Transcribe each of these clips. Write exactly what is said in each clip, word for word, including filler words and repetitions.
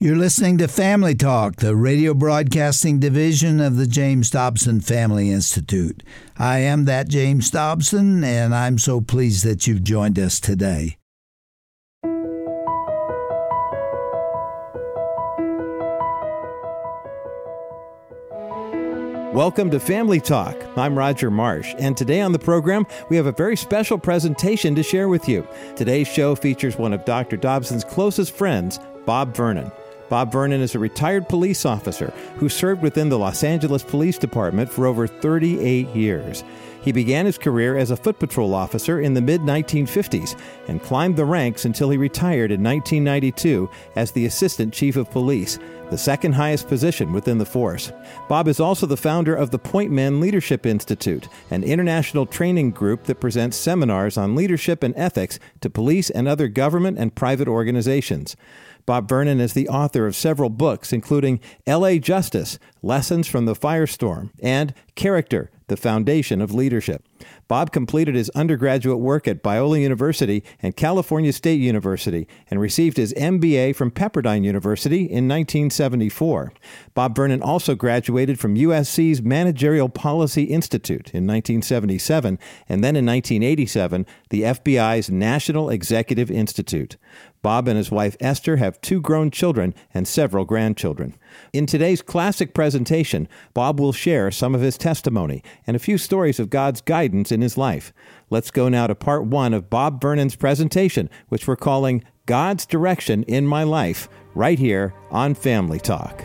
You're listening to Family Talk, the radio broadcasting division of the James Dobson Family Institute. I am that James Dobson, and I'm so pleased that you've joined us today. Welcome to Family Talk. I'm Roger Marsh, and today on the program, we have a very special presentation to share with you. Today's show features one of Doctor Dobson's closest friends, Bob Vernon. Bob Vernon is a retired police officer who served within the Los Angeles Police Department for over thirty-eight years. He began his career as a foot patrol officer in the mid nineteen fifties and climbed the ranks until he retired in nineteen ninety-two as the Assistant Chief of Police, the second highest position within the force. Bob is also the founder of the Point Men Leadership Institute, an international training group that presents seminars on leadership and ethics to police and other government and private organizations. Bob Vernon is the author of several books, including L A Justice, Lessons from the Firestorm, and Character, the Foundation of Leadership. Bob completed his undergraduate work at Biola University and California State University and received his M B A from Pepperdine University in nineteen seventy-four. Bob Vernon also graduated from U S C's Managerial Policy Institute in nineteen seventy-seven, and then in nineteen eighty-seven, the F B I's National Executive Institute. Bob and his wife Esther have two grown children and several grandchildren. In today's classic presentation, Bob will share some of his testimony and a few stories of God's guidance in his life. Let's go now to part one of Bob Vernon's presentation, which we're calling God's Direction in My Life, right here on Family Talk.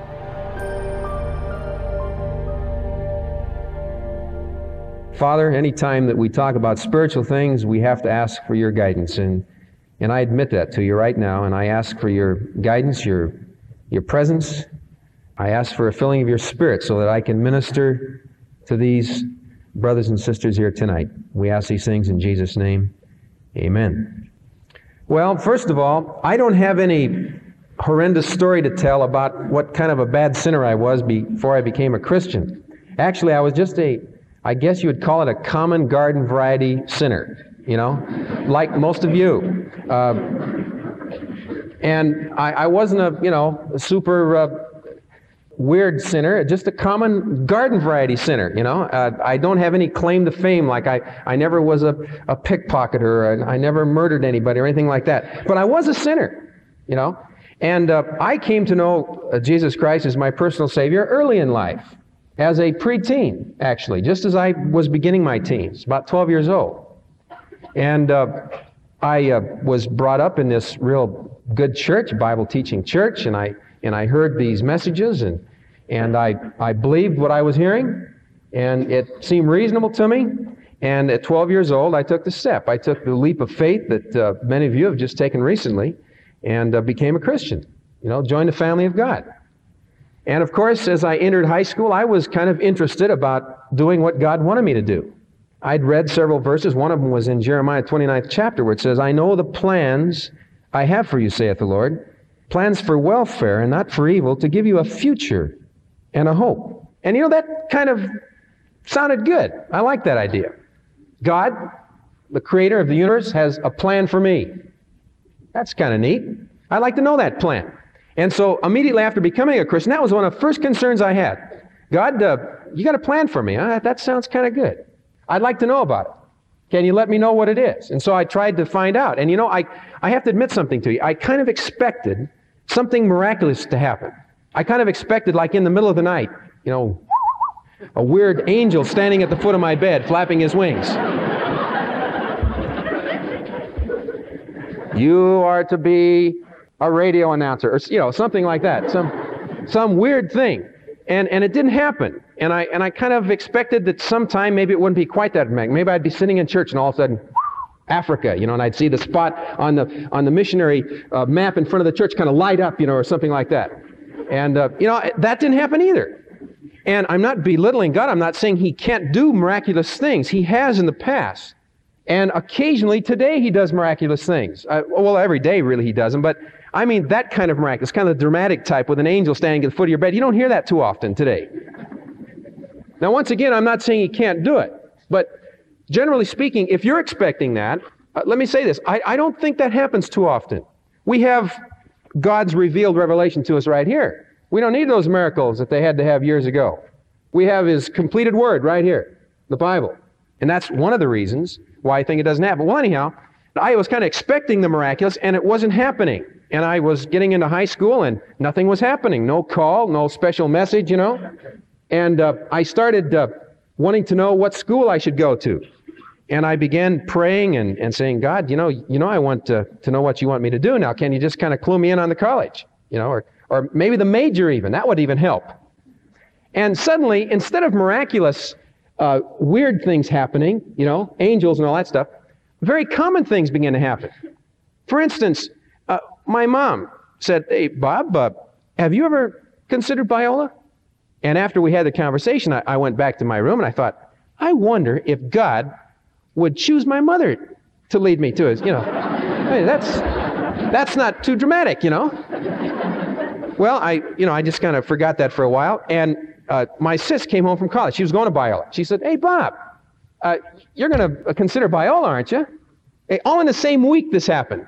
Father, anytime that we talk about spiritual things, we have to ask for your guidance, and and I admit that to you right now, and I ask for your guidance, your your presence. I ask for a filling of your Spirit so that I can minister to these brothers and sisters here tonight. We ask these things in Jesus' name. Amen. Well, first of all, I don't have any horrendous story to tell about what kind of a bad sinner I was before I became a Christian. Actually, I was just a, I guess you would call it a common garden variety sinner, you know, like most of you. Uh, and I, I wasn't a, you know, a super uh, weird sinner, just a common garden variety sinner, you know. Uh, I don't have any claim to fame, like I, I never was a, a pickpocketer, or I never murdered anybody or anything like that. But I was a sinner, you know. And uh, I came to know uh, Jesus Christ as my personal Savior early in life, as a preteen, actually, just as I was beginning my teens, about twelve years old. And uh, I uh, was brought up in this real good church, Bible-teaching church, and I and I heard these messages, and and I I believed what I was hearing, and it seemed reasonable to me. And at twelve years old, I took the step. I took the leap of faith that uh, many of you have just taken recently, and uh, became a Christian. You know, joined the family of God. And of course, as I entered high school, I was kind of interested about doing what God wanted me to do. I'd read several verses. One of them was in Jeremiah twenty-ninth chapter, where it says, I know the plans I have for you, saith the Lord, plans for welfare and not for evil, to give you a future and a hope. And you know, that kind of sounded good. I like that idea. God, the creator of the universe, has a plan for me. That's kind of neat. I'd like to know that plan. And so immediately after becoming a Christian, that was one of the first concerns I had. God, uh, you got a plan for me. Huh? That sounds kind of good. I'd like to know about it. Can you let me know what it is? And so I tried to find out. And you know, I, I have to admit something to you. I kind of expected something miraculous to happen. I kind of expected, like in the middle of the night, you know, a weird angel standing at the foot of my bed, flapping his wings. You are to be a radio announcer, or you know, something like that. Some, some weird thing. And and it didn't happen. And I and I kind of expected that sometime maybe it wouldn't be quite that dramatic. Maybe I'd be sitting in church and all of a sudden, Africa, you know, and I'd see the spot on the on the missionary uh, map in front of the church kind of light up, you know, or something like that. And uh, you know, that didn't happen either. And I'm not belittling God. I'm not saying He can't do miraculous things. He has in the past. And occasionally today He does miraculous things. Uh, well, every day really He does them, but I mean that kind of miraculous, kind of the dramatic type with an angel standing at the foot of your bed. You don't hear that too often today. Now, once again, I'm not saying He can't do it, but generally speaking, if you're expecting that, uh, let me say this, I, I don't think that happens too often. We have God's revealed revelation to us right here. We don't need those miracles that they had to have years ago. We have His completed Word right here, the Bible. And that's one of the reasons why I think it doesn't happen. Well, anyhow, I was kind of expecting the miraculous, and it wasn't happening. And I was getting into high school, and nothing was happening. No call, no special message, you know. And uh, I started uh, wanting to know what school I should go to. And I began praying and, and saying, God, you know, you know, I want to, to know what you want me to do now. Can you just kind of clue me in on the college, you know, or, or maybe the major even. That would even help. And suddenly, instead of miraculous, uh, weird things happening, you know, angels and all that stuff, very common things began to happen. For instance, uh, my mom said, hey, Bob, uh, have you ever considered Biola? And after we had the conversation, I, I went back to my room and I thought, I wonder if God would choose my mother to lead me to his, you know. Hey, that's, that's not too dramatic, you know. Well, I, you know, I just kind of forgot that for a while. And uh, my sis came home from college. She was going to Biola. She said, hey, Bob, uh, you're going to consider Biola, aren't you? Hey, all in the same week this happened.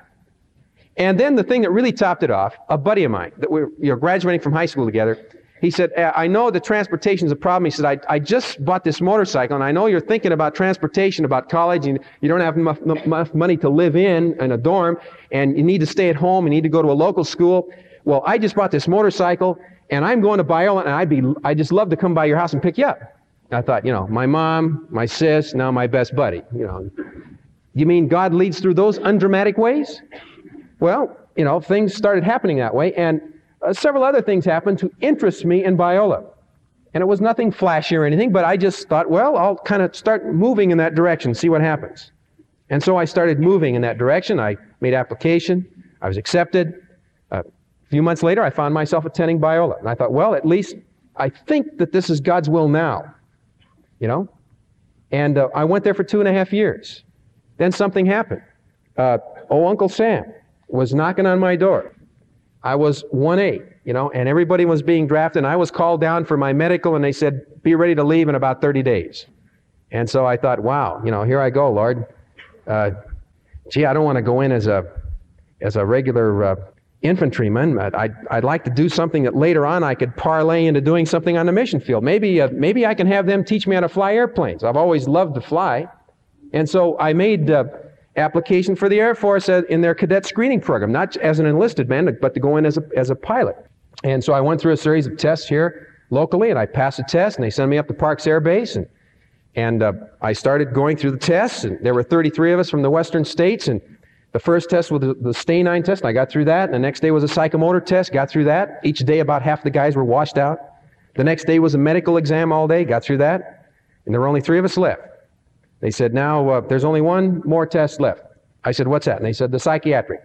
And then the thing that really topped it off, a buddy of mine, that we're you know, graduating from high school together, he said, I know the transportation's a problem. He said, I, I just bought this motorcycle, and I know you're thinking about transportation, about college, and you don't have enough, enough money to live in, in a dorm, and you need to stay at home, you need to go to a local school. Well, I just bought this motorcycle, and I'm going to Biola, and I'd be, I'd just love to come by your house and pick you up. And I thought, you know, my mom, my sis, now my best buddy, you know. You mean God leads through those undramatic ways? Well, you know, things started happening that way, and Uh, several other things happened to interest me in Biola. And it was nothing flashy or anything, but I just thought, well, I'll kind of start moving in that direction, see what happens. And so I started moving in that direction. I made application. I was accepted. Uh, a few months later, I found myself attending Biola. And I thought, well, at least I think that this is God's will now, you know. And uh, I went there for two and a half years. Then something happened. Uh, oh, Uncle Sam was knocking on my door. I was one A, you know, and everybody was being drafted, and I was called down for my medical, and they said, be ready to leave in about thirty days. And so I thought, wow, you know, here I go, Lord. Uh, gee, I don't want to go in as a as a regular uh, infantryman. I'd, I'd like to do something that later on I could parlay into doing something on the mission field. Maybe, uh, maybe I can have them teach me how to fly airplanes. I've always loved to fly. And so I made Uh, application for the Air Force in their cadet screening program, not as an enlisted man, but to go in as a, as a pilot. And so I went through a series of tests here locally, and I passed the test, and they sent me up to Parks Air Base, and, and uh, I started going through the tests, and there were thirty-three of us from the western states, and the first test was the, the Stay-Nine test, and I got through that, and the next day was a psychomotor test, got through that. Each day about half the guys were washed out. The next day was a medical exam all day, got through that, and there were only three of us left. They said, now, uh, there's only one more test left. I said, what's that? And they said, the psychiatric.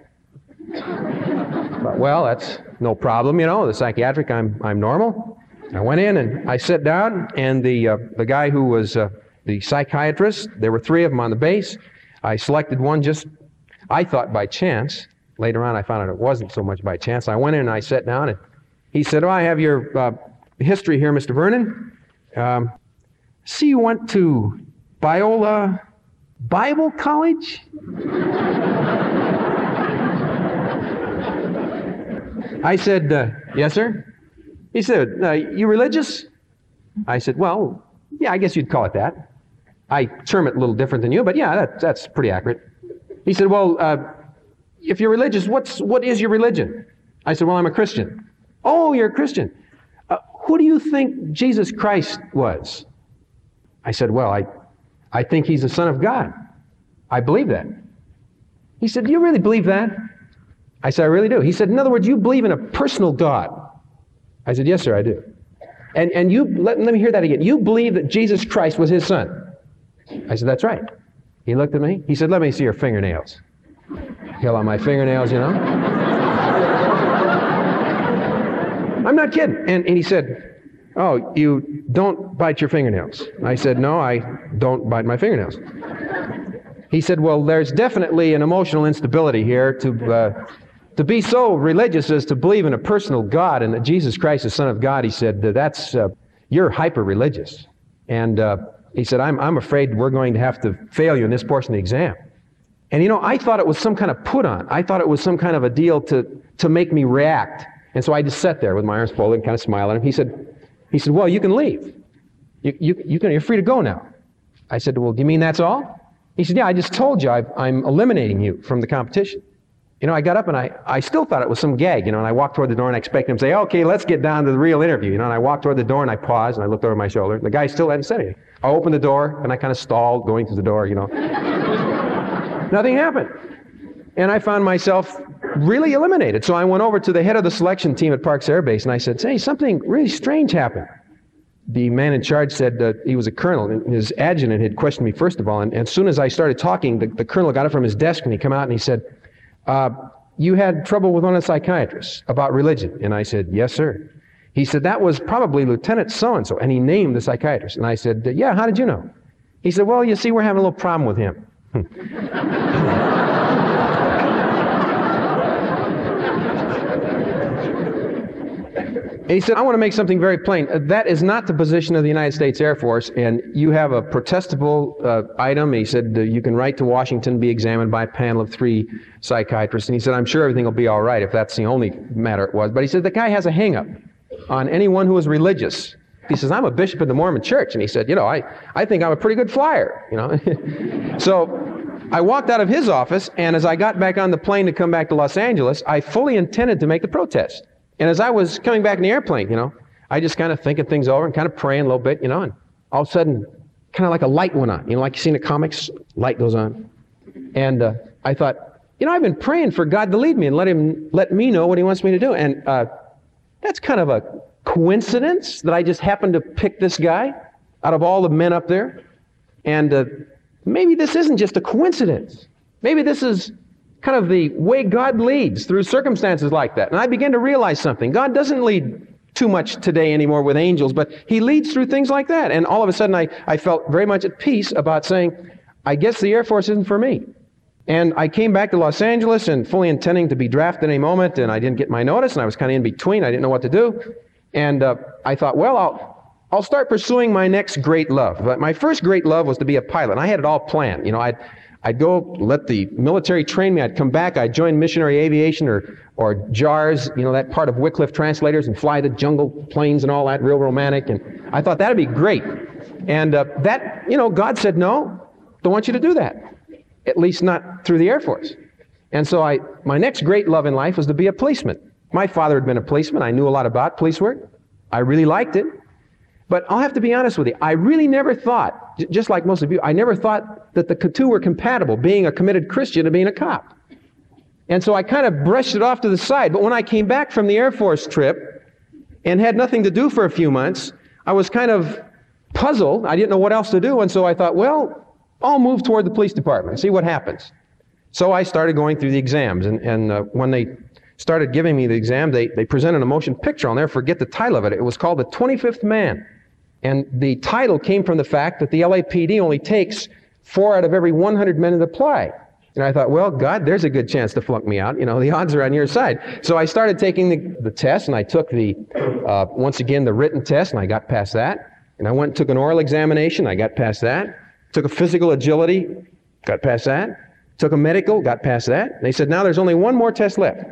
But, well, that's no problem, you know, the psychiatric, I'm, I'm normal. I went in and I sat down, and the, uh, the guy who was uh, the psychiatrist, there were three of them on the base. I selected one just, I thought by chance. Later on, I found out it wasn't so much by chance. I went in and I sat down, and he said, oh, I have your uh, history here, Mister Vernon. Um, see, you went to Biola Bible College? I said, uh, yes, sir. He said, uh, you religious? I said, well, yeah, I guess you'd call it that. I term it a little different than you, but yeah, that, that's pretty accurate. He said, well, uh, if you're religious, what's, what is your religion? I said, well, I'm a Christian. Oh, you're a Christian. Uh, who do you think Jesus Christ was? I said, well, I, I think he's the Son of God. I believe that. He said, do you really believe that? I said, I really do. He said, in other words, you believe in a personal God. I said, yes, sir, I do. And, and you, let, let me hear that again. You believe that Jesus Christ was his son? I said, that's right. He looked at me. He said, let me see your fingernails. Hell on my fingernails, you know. I'm not kidding. And, and he said, oh, you don't bite your fingernails. I said, no, I don't bite my fingernails. He said, well, there's definitely an emotional instability here to uh, to be so religious as to believe in a personal God and that Jesus Christ is Son of God. He said, that's, uh, you're hyper-religious. And uh, he said, I'm, I'm afraid we're going to have to fail you in this portion of the exam. And you know, I thought it was some kind of put on. I thought it was some kind of a deal to, to make me react. And so I just sat there with my arms folded and kind of smiled at him. He said, he said, well, you can leave. You, you, you can, you're free to go now. I said, well, do you mean that's all? He said, yeah, I just told you I've, I'm eliminating you from the competition. You know, I got up and I, I still thought it was some gag, you know, and I walked toward the door and I expected him to say, okay, let's get down to the real interview, you know, and I walked toward the door and I paused and I looked over my shoulder. The guy still hadn't said anything. I opened the door and I kind of stalled going through the door, you know. Nothing happened. And I found myself really eliminated. So I went over to the head of the selection team at Parks Air Base and I said, hey, something really strange happened. The man in charge said uh, he was a colonel, and his adjutant had questioned me first of all, and, and as soon as I started talking, the, the colonel got up from his desk and he came out and he said, uh, you had trouble with one of the psychiatrists about religion. And I said, yes, sir. He said, that was probably Lieutenant so-and-so, and he named the psychiatrist. And I said, yeah, how did you know? He said, well, you see, we're having a little problem with him. And he said, I want to make something very plain. That is not the position of the United States Air Force, and you have a protestable uh, item. He said, uh, you can write to Washington, be examined by a panel of three psychiatrists. And he said, I'm sure everything will be all right if that's the only matter it was. But he said, the guy has a hang-up on anyone who is religious. He says, I'm a bishop in the Mormon church. And he said, you know, I, I think I'm a pretty good flyer, you know. So I walked out of his office, and as I got back on the plane to come back to Los Angeles, I fully intended to make the protest. And as I was coming back in the airplane, you know, I just kind of thinking things over and kind of praying a little bit, you know, and all of a sudden, kind of like a light went on. You know, like you see in the comics, light goes on. And uh, I thought, you know, I've been praying for God to lead me and let him let me know what he wants me to do. And uh, that's kind of a coincidence that I just happened to pick this guy out of all the men up there. And uh, maybe this isn't just a coincidence. Maybe this is kind of the way God leads through circumstances like that. And I began to realize something. God doesn't lead too much today anymore with angels, but he leads through things like that. And all of a sudden, I, I felt very much at peace about saying, I guess the Air Force isn't for me. And I came back to Los Angeles and fully intending to be drafted any moment, and I didn't get my notice, and I was kind of in between. I didn't know what to do. And uh, I thought, well, I'll, I'll start pursuing my next great love. But my first great love was to be a pilot. And I had it all planned. You know, I'd I'd go let the military train me. I'd come back. I'd join missionary aviation or, or J A R S, you know, that part of Wycliffe Translators, and fly the jungle planes and all that, real romantic. And I thought that'd be great. And uh, that, you know, God said, no, don't want you to do that. At least not through the Air Force. And so I, my next great love in life was to be a policeman. My father had been a policeman. I knew a lot about police work. I really liked it. But I'll have to be honest with you, I really never thought, j- just like most of you, I never thought that the two were compatible, being a committed Christian and being a cop. And so I kind of brushed it off to the side. But when I came back from the Air Force trip and had nothing to do for a few months, I was kind of puzzled. I didn't know what else to do. And so I thought, well, I'll move toward the police department and see what happens. So I started going through the exams. And, and uh, when they started giving me the exam, they, they presented a motion picture. I'll never forget the title of it. It was called The twenty-fifth Man. And the title came from the fact that the L A P D only takes four out of every one hundred men that apply. And I thought, well, God, there's a good chance to flunk me out. You know, the odds are on your side. So I started taking the, the test, and I took the, uh, once again, the written test, and I got past that. And I went and took an oral examination. I got past that. Took a physical agility. Got past that. Took a medical. Got past that. And they said, now there's only one more test left.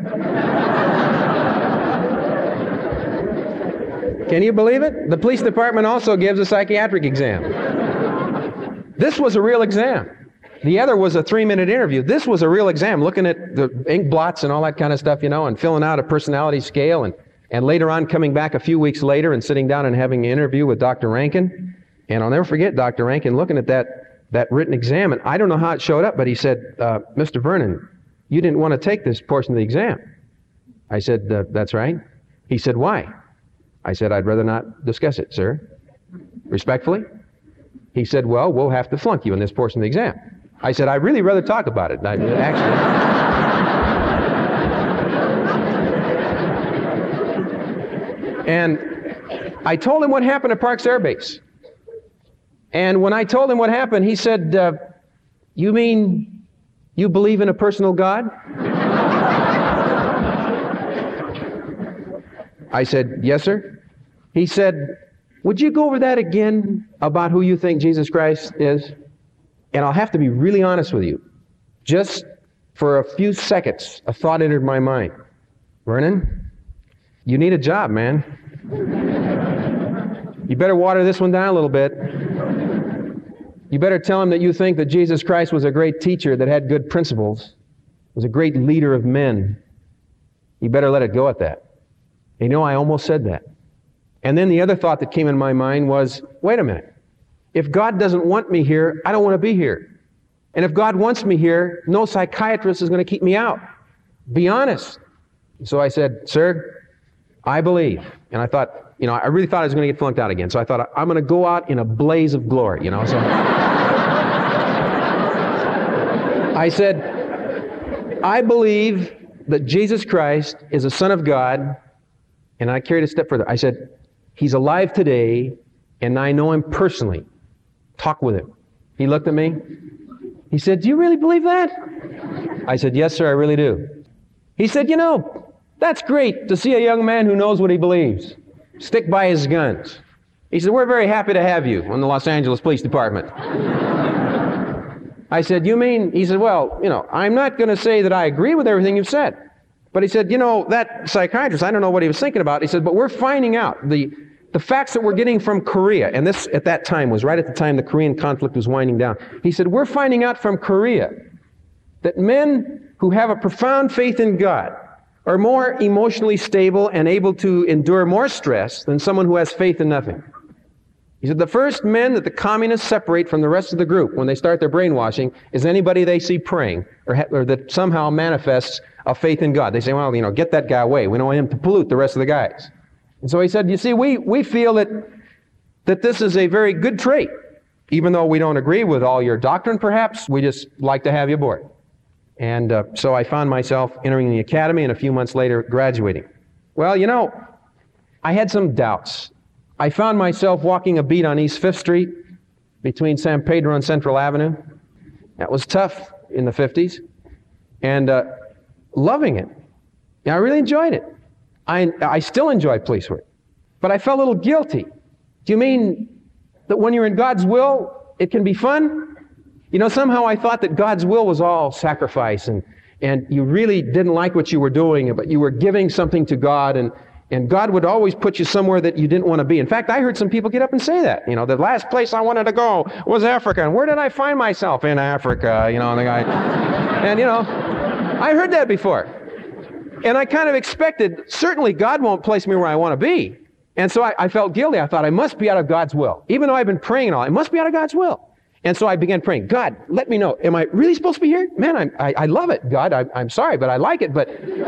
Can you believe it? The police department also gives a psychiatric exam. This was a real exam. The other was a three-minute interview. This was a real exam, looking at the ink blots and all that kind of stuff, you know, and filling out a personality scale, and, and later on coming back a few weeks later and sitting down and having an interview with Doctor Rankin. And I'll never forget Doctor Rankin looking at that, that written exam, and I don't know how it showed up, but he said, uh, Mister Vernon, you didn't want to take this portion of the exam. I said, uh, that's right. He said, why? I said, I'd rather not discuss it, sir. Respectfully. He said, well, we'll have to flunk you in this portion of the exam. I said, I'd really rather talk about it. I, actually. And I told him what happened at Parks Air Base. And when I told him what happened, he said, uh, you mean you believe in a personal God? I said, yes, sir. He said, would you go over that again about who you think Jesus Christ is? And I'll have to be really honest with you. Just for a few seconds, a thought entered my mind. Vernon, you need a job, man. You better water this one down a little bit. You better tell him that you think that Jesus Christ was a great teacher that had good principles, was a great leader of men. You better let it go at that. And you know, I almost said that. And then the other thought that came in my mind was, wait a minute. If God doesn't want me here, I don't want to be here. And if God wants me here, no psychiatrist is going to keep me out. Be honest. So I said, sir, I believe. And I thought, you know, I really thought I was going to get flunked out again. So I thought, I'm going to go out in a blaze of glory, you know. So I said, I believe that Jesus Christ is a Son of God. And I carried it a step further. I said, He's alive today, and I know Him personally. Talk with Him. He looked at me. He said, do you really believe that? I said, yes, sir, I really do. He said, you know, that's great to see a young man who knows what he believes. Stick by his guns. He said, we're very happy to have you in the Los Angeles Police Department. I said, you mean? He said, well, you know, I'm not going to say that I agree with everything you've said. But he said, you know, that psychiatrist, I don't know what he was thinking about. He said, but we're finding out the, the facts that we're getting from Korea, and this at that time was right at the time the Korean conflict was winding down. He said, we're finding out from Korea that men who have a profound faith in God are more emotionally stable and able to endure more stress than someone who has faith in nothing. He said, the first men that the communists separate from the rest of the group when they start their brainwashing is anybody they see praying or, ha- or that somehow manifests a faith in God. They say, well, you know, get that guy away. We don't want him to pollute the rest of the guys. And so he said, you see, we, we feel that, that this is a very good trait. Even though we don't agree with all your doctrine, perhaps, we just like to have you aboard. And uh, so I found myself entering the academy and a few months later graduating. Well, you know, I had some doubts. I found myself walking a beat on East Fifth Street between San Pedro and Central Avenue. That was tough in the fifties. And uh, loving it. Yeah, I really enjoyed it. I, I still enjoy police work. But I felt a little guilty. Do you mean that when you're in God's will, it can be fun? You know, somehow I thought that God's will was all sacrifice, and, and you really didn't like what you were doing, but you were giving something to God, and, and God would always put you somewhere that you didn't want to be. In fact, I heard some people get up and say that. You know, the last place I wanted to go was Africa, and where did I find myself? In Africa, you know, and the guy, and you know, I heard that before. And I kind of expected, certainly God won't place me where I want to be. And so I, I felt guilty. I thought I must be out of God's will. Even though I've been praying and all, it must be out of God's will. And so I began praying, God, let me know. Am I really supposed to be here? Man, I'm, I, I love it, God. I, I'm sorry, but I like it. But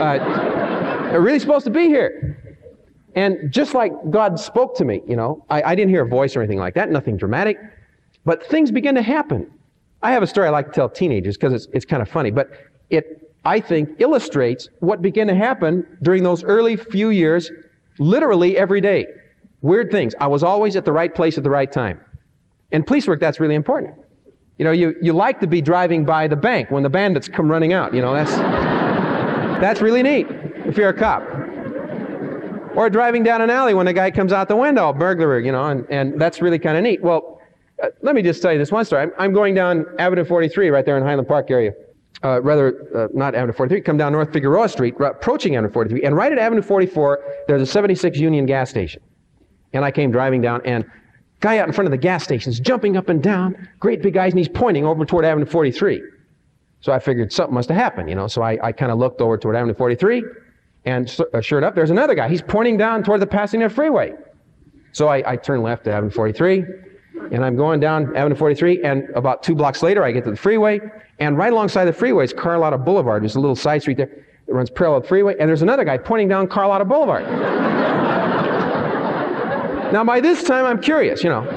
uh, I'm really supposed to be here. And just like God spoke to me, you know, I, I didn't hear a voice or anything like that, nothing dramatic. But things began to happen. I have a story I like to tell teenagers because it's, it's kind of funny. But it, I think, illustrates what began to happen during those early few years, literally every day. Weird things. I was always at the right place at the right time. In police work, that's really important. You know, you, you like to be driving by the bank when the bandits come running out. You know, that's, that's really neat if you're a cop. Or driving down an alley when a guy comes out the window, a burglar, you know, and, and that's really kind of neat. Well, uh, let me just tell you this one story. I'm, I'm going down Avenue forty-three right there in Highland Park area. Uh, rather, uh, not Avenue forty-three, come down North Figueroa Street, approaching Avenue forty-three. And right at Avenue forty-four, there's a seventy-six Union gas station. And I came driving down, and guy out in front of the gas station is jumping up and down, great big eyes, and he's pointing over toward Avenue forty-three. So I figured something must have happened, you know. So I, I kind of looked over toward Avenue forty-three, and uh, sure enough, there's another guy. He's pointing down toward the Pasadena Freeway. So I, I turn left to Avenue forty-three, and I'm going down Avenue forty-three, and about two blocks later, I get to the freeway, and right alongside the freeway is Carlotta Boulevard. There's a little side street there that runs parallel to the freeway, and there's another guy pointing down Carlotta Boulevard. Now, by this time, I'm curious, you know.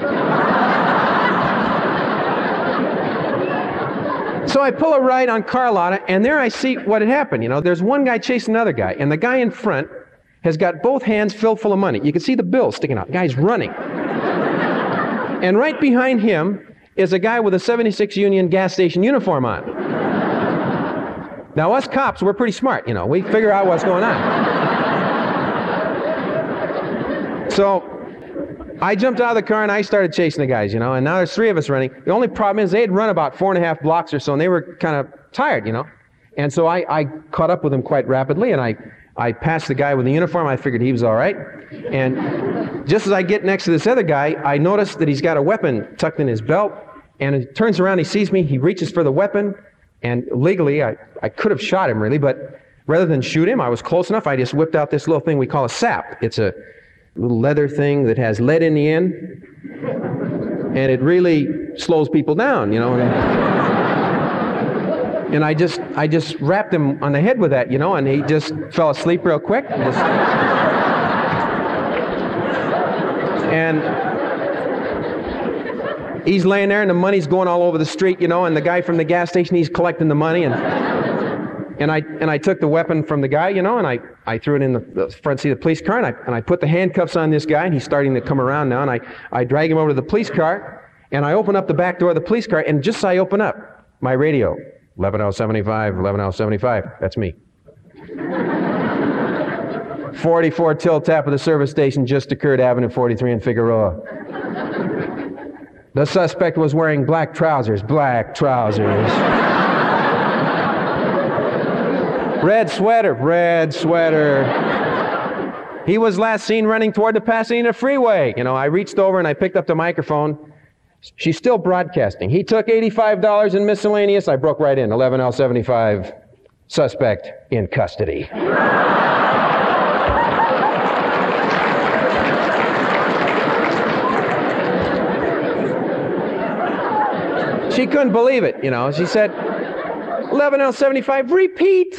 So I pull a right on Carlotta, and there I see what had happened. You know, there's one guy chasing another guy, and the guy in front has got both hands filled full of money. You can see the bills sticking out. The guy's running. And right behind him is a guy with a seventy-six Union gas station uniform on. Now, us cops, we're pretty smart, you know. We figure out what's going on. So I jumped out of the car and I started chasing the guys, you know, and now there's three of us running. The only problem is they had run about four and a half blocks or so, and they were kind of tired, you know. And so I, I caught up with them quite rapidly, and I, I passed the guy with the uniform. I figured he was all right. And just as I get next to this other guy, I notice that he's got a weapon tucked in his belt. And he turns around, he sees me, he reaches for the weapon. And legally, I, I could have shot him, really. But rather than shoot him, I was close enough. I just whipped out this little thing we call a sap. It's a little leather thing that has lead in the end. And it really slows people down, you know. And, And I just, I just rapped him on the head with that, you know, and he just fell asleep real quick. And, just... and he's laying there, and the money's going all over the street, you know, and the guy from the gas station, he's collecting the money, and and I and I took the weapon from the guy, you know, and I, I threw it in the, the front seat of the police car, and I and I put the handcuffs on this guy, and he's starting to come around now, and I I drag him over to the police car, and I open up the back door of the police car, and just as I open up, my radio. eleven L seventy-five, eleven L seventy-five, that's me. forty-four till tap of the service station just occurred, Avenue forty-three in Figueroa. The suspect was wearing black trousers, black trousers. Red sweater, red sweater. He was last seen running toward the Pasadena freeway. You know, I reached over and I picked up the microphone. She's still broadcasting. He took eighty-five dollars in miscellaneous. I broke right in. eleven L seventy-five, suspect in custody. She couldn't believe it, you know. She said, eleven L seventy-five, repeat.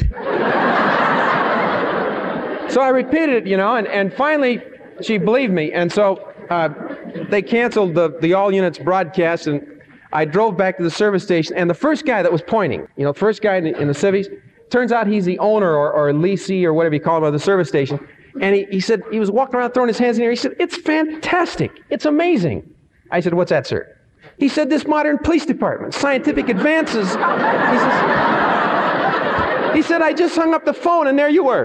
So I repeated it, you know, and, and finally she believed me. And so uh, they canceled the, the all units broadcast, and I drove back to the service station, and the first guy that was pointing, you know, first guy in the, in the civies, turns out he's the owner or, or leasee or whatever you call him of the service station. And he, he said, he was walking around throwing his hands in the air. He said, it's fantastic. It's amazing. I said, what's that, sir? He said, this modern police department, scientific advances. He, says, he said, I just hung up the phone and there you were.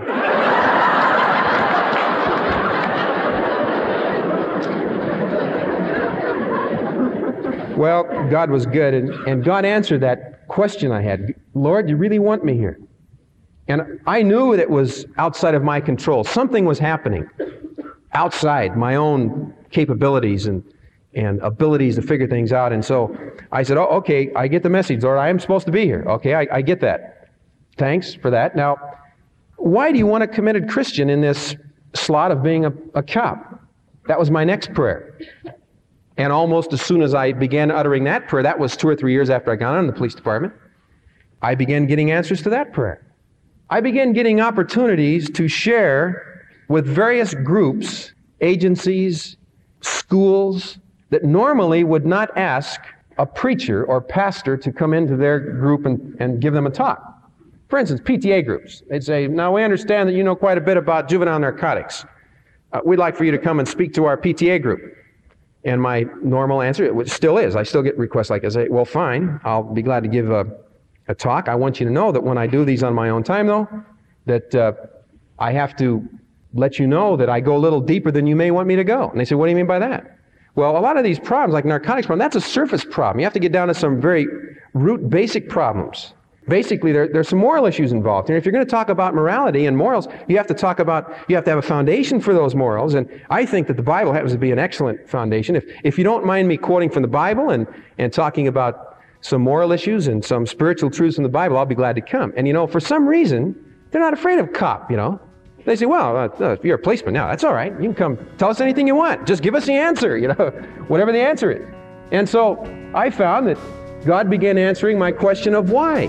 Well, God was good, and, and God answered that question I had. Lord, you really want me here? And I knew that it was outside of my control. Something was happening outside my own capabilities and, and abilities to figure things out. And so I said, oh, okay, I get the message, Lord. I am supposed to be here. Okay, I, I get that. Thanks for that. Now, why do you want a committed Christian in this slot of being a, a cop? That was my next prayer. And almost as soon as I began uttering that prayer, that was two or three years after I got on in the police department, I began getting answers to that prayer. I began getting opportunities to share with various groups, agencies, schools, that normally would not ask a preacher or pastor to come into their group and, and give them a talk. For instance, P T A groups. They'd say, now we understand that you know quite a bit about juvenile narcotics. Uh, we'd like for you to come and speak to our P T A group. And my normal answer, it still is, I still get requests like, I say, well, fine, I'll be glad to give a, a talk. I want you to know that when I do these on my own time, though, that uh, I have to let you know that I go a little deeper than you may want me to go. And they say, what do you mean by that? Well, a lot of these problems, like narcotics problem, that's a surface problem. You have to get down to some very root, basic problems. Basically, there, there's some moral issues involved. And if you're going to talk about morality and morals, you have to talk about, you have to have a foundation for those morals. And I think that the Bible happens to be an excellent foundation. If, if you don't mind me quoting from the Bible and, and talking about some moral issues and some spiritual truths in the Bible, I'll be glad to come. And you know, for some reason, they're not afraid of cop, you know. They say, well, uh, uh, you're a policeman now. That's all right. You can come tell us anything you want. Just give us the answer, you know, whatever the answer is. And so I found that God began answering my question of why.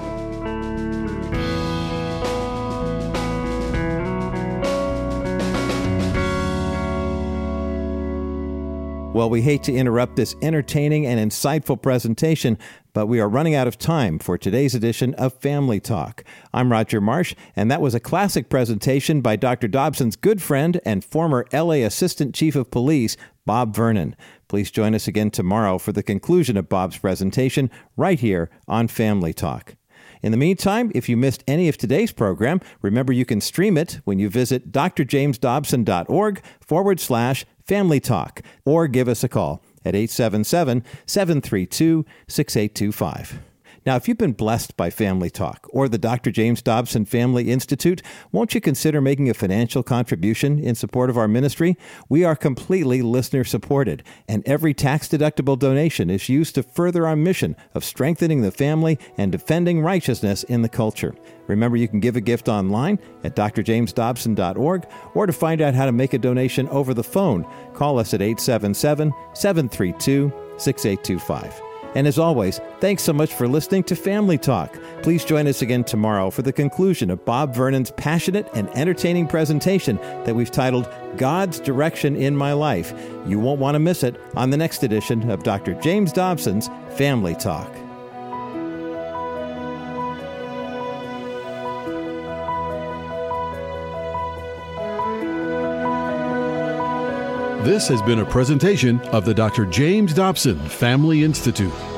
Well, we hate to interrupt this entertaining and insightful presentation, but we are running out of time for today's edition of Family Talk. I'm Roger Marsh, and that was a classic presentation by Doctor Dobson's good friend and former L A Assistant Chief of Police, Bob Vernon. Please join us again tomorrow for the conclusion of Bob's presentation right here on Family Talk. In the meantime, if you missed any of today's program, remember you can stream it when you visit drjamesdobson.org forward slash Family Talk, or give us a call at eight seven seven, seven three two, six eight two five. Now, if you've been blessed by Family Talk or the Doctor James Dobson Family Institute, won't you consider making a financial contribution in support of our ministry? We are completely listener-supported, and every tax-deductible donation is used to further our mission of strengthening the family and defending righteousness in the culture. Remember, you can give a gift online at d r james dobson dot org, or to find out how to make a donation over the phone, call us at eight seven seven, seven three two, six eight two five. And as always, thanks so much for listening to Family Talk. Please join us again tomorrow for the conclusion of Bob Vernon's passionate and entertaining presentation that we've titled God's Direction in My Life. You won't want to miss it on the next edition of Doctor James Dobson's Family Talk. This has been a presentation of the Doctor James Dobson Family Institute.